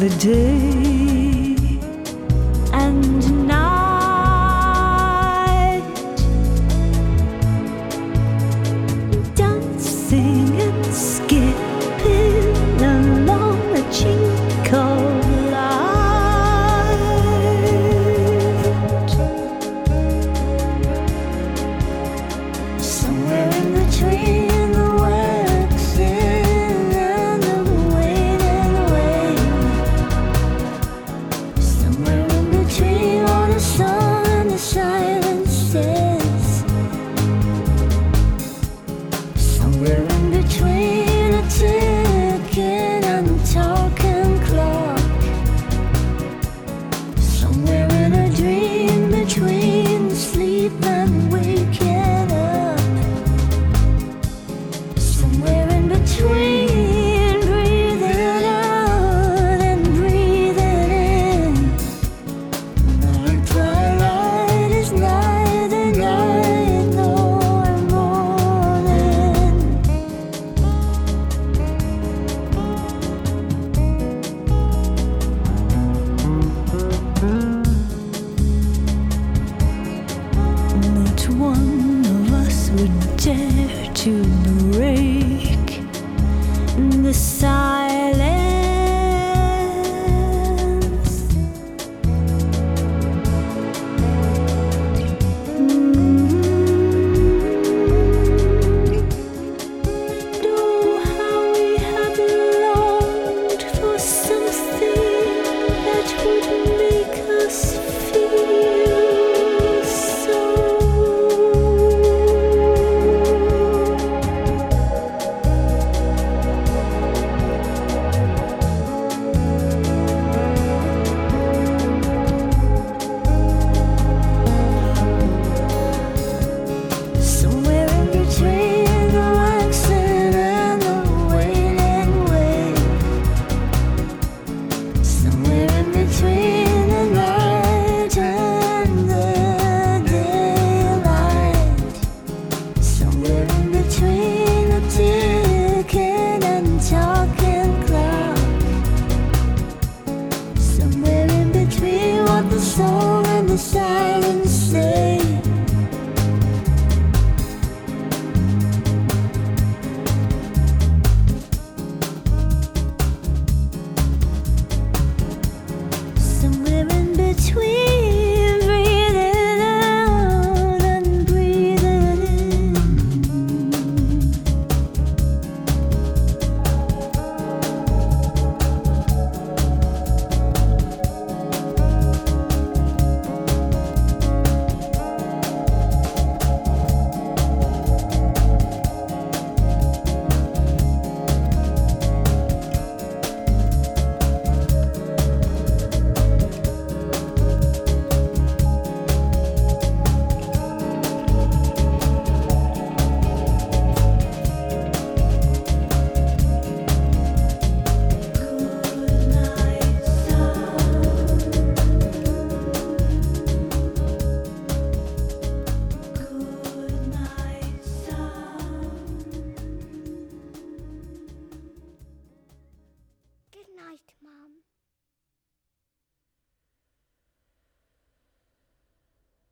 the day and night, dancing and skipping along the chink of light. Somewhere in between somewhere in between a ticking and talking clock, somewhere in a dream between sleep and waking up, somewhere in between breathing out and breathing in. Night twilight is neither night nor morning. Not one of us would dare to break the silence. Oh, how we have longed for something that would make us feel so. Somewhere in between the waxing and the waning wave, somewhere in between the night and the daylight, somewhere in between the ticking and talking clock, somewhere in between what the song and the silence say.